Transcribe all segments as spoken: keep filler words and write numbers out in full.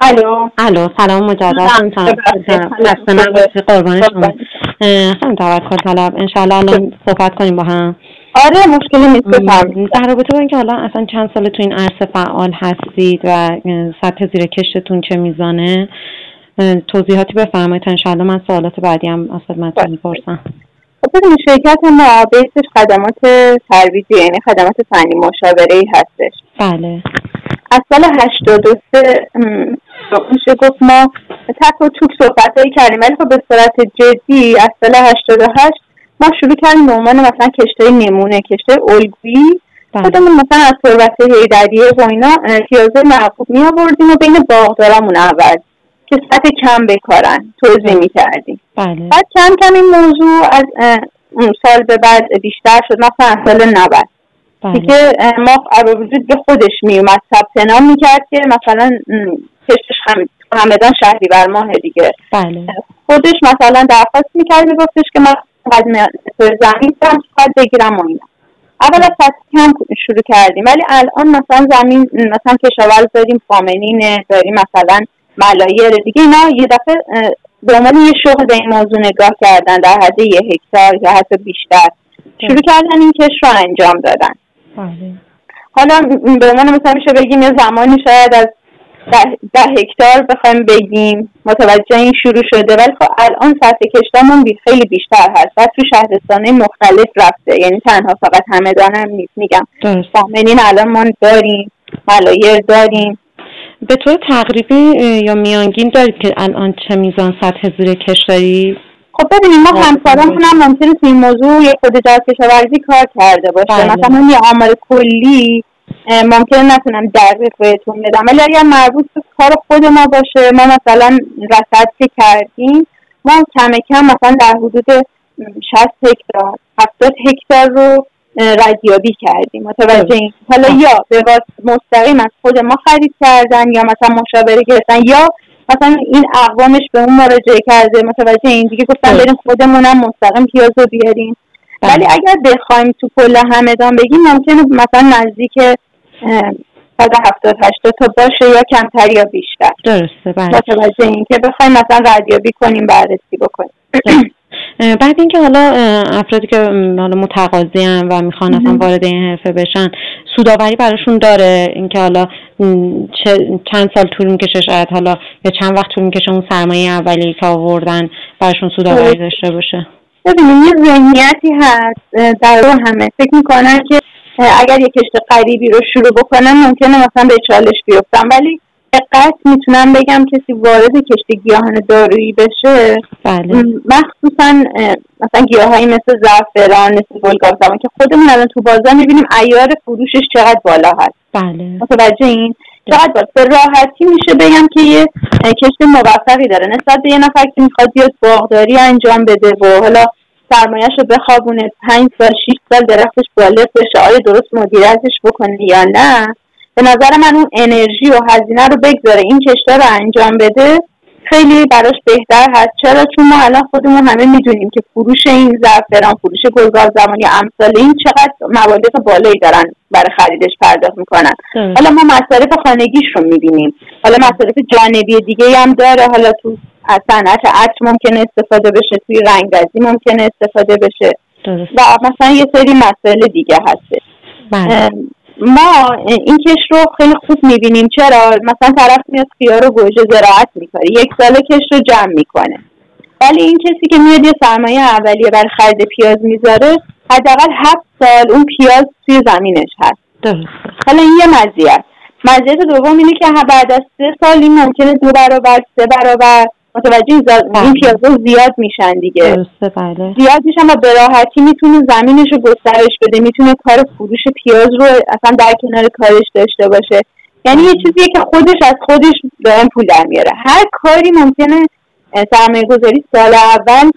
الو الو سلام مجدد. خسته نباشی، قربان شما. خیلی توکل طلب. انشالله الان صحبت کنیم با هم. آره مشکلی نیست. بفرمایید. در رابطه با اینکه حالا اصلا چند سال تو این عرصه فعال هستید و سطح زیر کشتتون چه میزانه، توضیحاتی بفرمایید تا انشالله من سوالات بعدی هم از خدمتتون میپرسم. ببینید شرکت ما بیسش خدمات ترویجی، یعنی خدمات فنی مشاوره‌ای هستش. بله. از سال هشتاد و سه میشه گفت ما تک و توک صحبت‌هایی کردیم، ولی خب به صورت جدی از سال هشتاد و هشت ما شروع کردیم به عنوان مثلا کشتای نمونه، کشتای الگویی. خودمون مثلا از ثروت حیدریه و اینا پیازه معقوب می آوردیم و بین باغدارامون اول که سطح کم بکارن توزیع می کردیم. بله. بعد کم کم این موضوع از سال به بعد بیشتر شد، مثلا از سال نود دیگه ما وجود به خودش می اومد ثبت نام می کرد که مثلا کشتش همدان شهریور ماه دیگه. بله. خودش مثلا درخواست می کرد، می گفتش که من زمین دارم که باید بگیرم و اینا. اول از سطح کم شروع کردیم، ولی الان مثلا زمین مثلا کشاورز داریم، فامنینه داریم، مثلا ملایر دیگه، اینا یه دفعه به عنوان یه شغل به این موضوع نگاه کردن، در حد یه هکتار یا حتی بیشتر شروع کردن این کش رو انجام دادن. بله. حالا به عنوان مثلا میشه بگیم یه زمانی شاید از ده, ده هکتار بخوایم بگیم متوجه این شروع شده، ولی خب الان سطح کشتمون بی خیلی بیشتر هست و تو شهرستانه مختلف رفته، یعنی تنها فقط همدان هم نیست. میگم فامنین الان ما داریم، ملایر داریم. به طور تقریبی یا میانگین دارید که الان چه میزان سطح زیر کش دارید؟ خب ببینیم ما همکارامون هم ممکنه تو این موضوع یه خود جهت کشاورزی کار کرده باشه. بله. مثلا یه آمار کلی ممکنه نتونم دقیق بهتون بدم، ولی اگر مربوط به کار خود ما باشه، ما مثلا رصد که کردیم، ما کم کم مثلا در حدود شصت هکتار هفتاد هکتار رو ردیابی کردیم. متوجه این؟ حالا یا به واسطه مستقیم از خود ما خرید کردن یا مثلا مشاوره گرفتن یا مثلا این اقوامش به اون مراجعه کرده. متوجه این دیگه گفتن بریم خودمونم مستقیم پیازو بیاریم. ولی اگر بخوایم تو کل همدان بگیم ممکنه مثلا نزدیک صد و هفتاد هشتاد تا باشه یا کمتر یا بیشتر. درسته. بله. متوجه این که بخوایم مثلا ردیابی کنیم، بررسی بکنیم. بعد اینکه حالا افرادی که حالا متقاضی‌ان و میخوان اصلا وارد این حرفه بشن، سودآوری براشون داره؟ اینکه حالا چند سال طول میکشه، شاید حالا یا چند وقت طول میکشه اون سرمایه اولیه‌ای که آوردن براشون سودآوری داشته باشه؟ ببینید یه ذهنیتی هست در رو همه فکر میکنن که اگر یک کشت غریبی رو شروع بکنن ممکنه مثلا به چالش بیفتن، ولی دقیق میتونم بگم کسی وارد کشت گیاهان دارویی بشه، بله. مخصوصا مثلا گیاهایی مثل زعفران، مثل گلگاوزمان که خودمون الان تو بازار میبینیم عیار فروشش چقدر بالا هست. بله. متوجه این؟ چقدر بالا. به راحتی میشه بگم که یه کشت موفقی داره نسبت به یه نفر که میخواد بیاد باغداری انجام بده و حالا سرمایه‌اش رو بخوابونه، پنج سال شش سال درختش بالغ بشه، آیا درست مدیریتش بکنه یا نه. به نظر من اون انرژی و هزینه رو بگذاره این کشتا رو انجام بده خیلی براش بهتر هست. چرا؟ چون ما الان خودمون همه میدونیم که فروش این زعفران، فروش گلگاوزمان یا امثال این چقدر مبالغ بالایی دارن برای خریدش پرداخت میکنن. حالا ما مصارف خانگیش رو میبینیم، حالا مصارف جانبی دیگه هم داره، حالا تو از صنعت عطر ممکنه استفاده بشه، توی رنگرزی ممکنه استفاده بشه درست. و مثلا یه سری مسائل دیگه هست. بله. ما این کش رو خیلی خوب میبینیم. چرا؟ مثلا طرف میاد خیار و گوجه زراعت میکنه، یک ساله کش رو جمع میکنه، ولی این کسی که میاد یه سرمایه اولیه برای خرید پیاز میذاره، حداقل هفت سال اون پیاز توی زمینش هست. درست. حالا این یه مزیت. مزیت دوم اینه که بعد از سه سال این ممکنه دو برابر، سه برابر متوجه این پیازا زیاد میشن دیگه. درسته. بله. زیاد میشن و به راحتی میتونه زمینش رو گسترش بده، میتونه کار فروش پیاز رو اصلا در کنار کارش داشته باشه. یعنی یه چیزیه که خودش از خودش دائم پول در میاره. هر کاری ممکنه سرمایه گذاری سال اول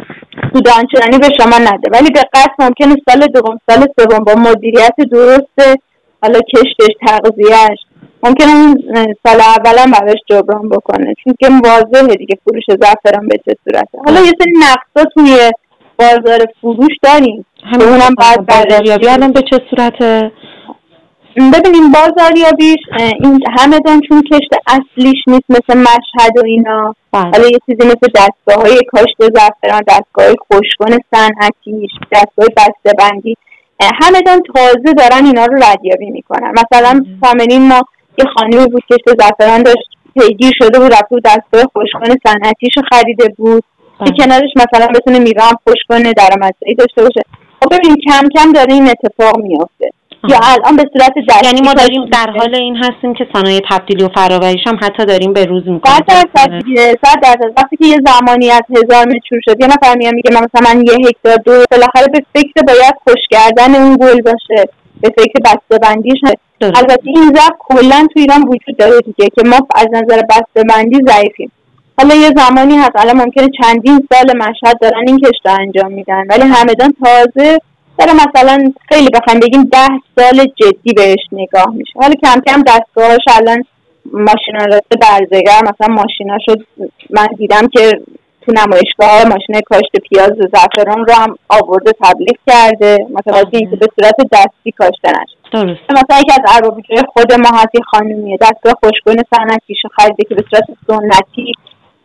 سود آنچنانی به شما نده، ولی به قصد ممکنه سال دوم، سال سوم با مدیریت درست، حالا کشتش، تغذیه‌اش، ممکنه اون سال اول هم براش جبران بکنه، چون که واضحه دیگه فروش زعفران به چه صورته. حالا یه سری نقصا توی بازار فروش داریم، همونم بعد بازاریابی الان به چه صورته؟ ببینیم بازاریابیش این همدان چون کشت اصلیش نیست مثل مشهد و اینا، حالا یه چیزی مثل دستگاه‌های کاشت زعفران، دستگاه‌های خشک‌کن صنعتیش، دستگاه بسته‌بندی، همدان تازه دارن اینا رو ردیابی میکنن. مثلا فاملین ما یه خانمی بود کشت زعفران داشت، پیگیر شده بود، رفت بود دستگاه خشک‌کن صنعتیشو خریده بود که کنارش مثلا بتونه میوه هم خشک کنه، درآمدزایی داشته باشه. خب ببینیم کم کم داره این اتفاق میفته. یا الان به صورت دستی، یعنی ما داریم در حال این هستیم که صنایع تبدیلی و فراوریش هم حتی داریم به روز میکنیم. صد درصد صد درصد وقتی که یه زمانی از هزار متر شد یه نفر میاد میگه من مثلا من یه هکتار دو، بالاخره به فکر باید خشک کردن اون گل باشه، به فکر بسته‌بندیش. البته این ضعف کلا تو ایران وجود داره دیگه که ما از نظر بسته‌بندی ضعیفیم. حالا یه زمانی هست الان ممکنه چندین سال مشهد دارن این کشت انجام میدن، ولی همدان تازه داره مثلا خیلی بخوایم بگیم ده سال جدی بهش نگاه میشه. حالا کم کم دستگاهاش الان ماشینالات برزگر مثلا ماشیناشو من دیدم که تو نمایشگاه ماشین کاشت پیاز و زعفران رو هم آورده تبلیغ کرده، متوجه اینکه به صورت دستی کاشته نشه. درست. مثلا یکی از اربابیجای خود ما هست خانومیه دستگاه خشک‌کن صنعتیشو خریده که به صورت سنتی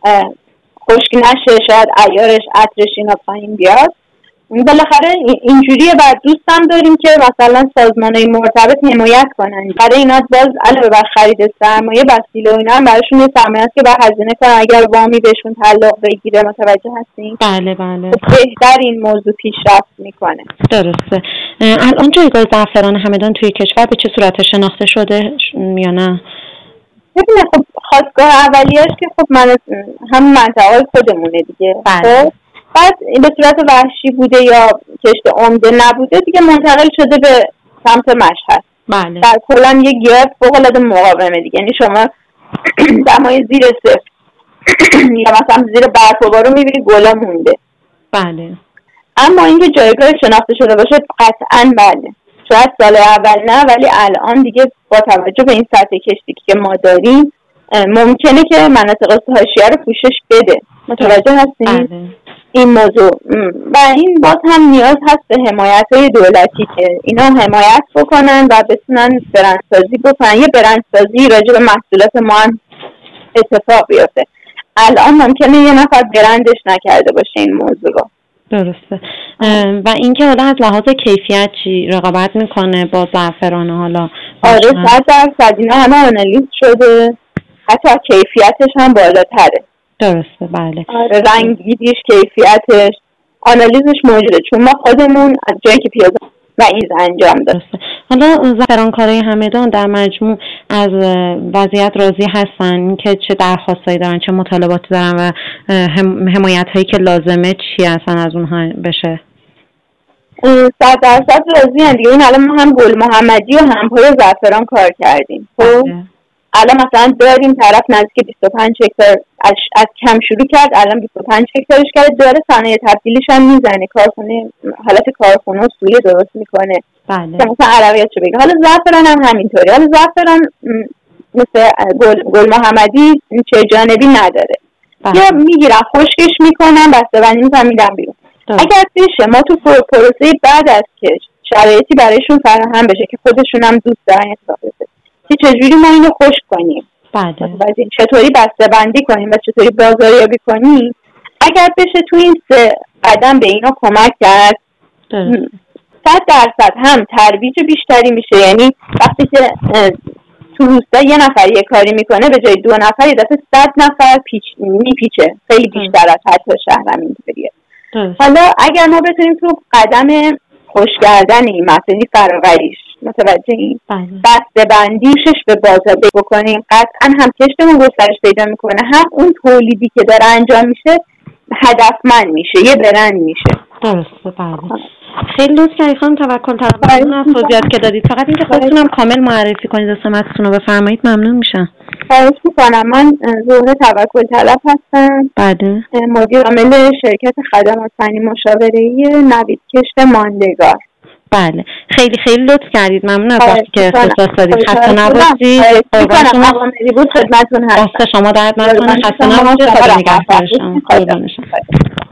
خشک نشه، شاید عیارش عطرش اینا پایین بیاد. بالاخره اینجوریه. بعد دوستم داریم که مثلا سازمان‌های مرتبط حمایت کنن برای اینا، باز علاوه بر خرید سرمایه وسیله و اینا هم براشون یه سرمایه است که باید هزینه کنن اگر وامی بهشون تعلق بگیره. متوجه هستین؟ بله بله. بهتر این موضوع پیشرفت میکنه. درسته. الان جایگاه زعفران همدان توی کشور به چه صورت شناخته شده یا نه؟ ببینه خب خواستگاه اولیه‌اش که خب من هم منطقه خودمونه دیگه. بله. بعد به صورت وحشی بوده یا کشت عمده نبوده دیگه منتقل شده به سمت مشهد. بله. در کلا یه گرد فوق‌العاده مقاومه دیگه، یعنی شما دمای زیر صفر یا مثلا زیر برف و بارون میبینی گلا مونده. بله. اما اینکه جایگاه شناخته شده باشه قطعاً بله. شاید سال اول نه، ولی الان دیگه با توجه به این سطح کشتی که ما داریم ممکنه که مناطق حاشیه رو پوشش بده. متوجه هستین؟ بله. این موضوع و این باز هم نیاز هست به حمایت‌های دولتی که اینا حمایت بکنن و بتونن برندسازی بکنن. یه برندسازی راجع به محصولات ما هم اتفاق بیفته. الان ممکنه یه نفر برندش نکرده باشه این موضوع رو. درسته. و اینکه حالا از لحاظ کیفیت چی رقابت میکنه با زعفران؟ حالا آره صد درصد اینا همه آنالیز شده، حتی کیفیتش هم بالاتره. درسته. بله. آره رنگیش، کیفیتش، آنالیزش موجوده چون ما خودمون از جایی که پیاز و این انجام داد. حالا زعفرانکارای همدان در مجموع از وضعیت راضی هستن که چه درخواستایی دارن، چه مطالباتی دارن و حمایت هایی که لازمه چی هستن از اونها بشه؟ صد درصد راضی هستن دیگه. این الان ما هم گل محمدی و هم پای زعفران کار کردیم. خب الان مثلا داریم طرف نزدیک بیست و پنج هکتار از, از کم شروع کرد، الان بیست و پنج هکتارش کرده، داره صنایع تبدیلیش هم میزنه، کارخونه حالت کارخونه و سویه درست میکنه. بله. که مثلا عربیات چه بگه. حالا زعفران هم همینطوری. حالا زعفران مثل گل, گل محمدی چه جانبی نداره. بله. یا میگیرن خشکش میکنن بسته‌بندی میکنن میدن بیرون. اگر بشه ما تو پروسه بعد از کش شرایطی برایشون فراهم بشه که خودشون هم دوست دارن اتفاق بیفته که چجوری ما اینو خشک کنیم، بله. چطوری بسته‌بندی کنیم و چطوری بازاریابی کنیم. اگر بشه تو این سه قدم به اینا کمک کرد صد درصد هم ترویج بیشتری میشه. یعنی وقتی که تو روستا یه نفر یه کاری میکنه به جای دو نفر یه دفعه صد نفر پیچ میپیچه، خیلی بیشتر از حتی شهرم اینطوریه. حالا اگر ما بتونیم تو قدم خشک کردن این مسئله فراوریش متوجه این بسته‌بندیشش به بازار بکنیم، قطعا هم کشتمون گسترش پیدا میکنه، هم اون تولیدی که داره انجام میشه هدفمند میشه، یه برند میشه. درسته. بله. خیلی لطف کردید خانم توکل طلب، ممنون از توضیحاتی که دادید. فقط اینکه خودتونم کامل معرفی کنید و سمتتون رو بفرمایید ممنون میشم. خواهش میکنم. من زهره توکل طلب هستم. بله. مدیر عامل شرکت خدمات فنی مشاوره‌ای نوید کشت ماندگار. بله. خیلی خیلی لطف کردید. ممنون از وقتی که اختصاص دادید. خسته نباشید. قربان شما. بود خدمتتون هستم. دست شما درد نکنه. خسته نباشید. خدا نگهدار شما. قربان شما.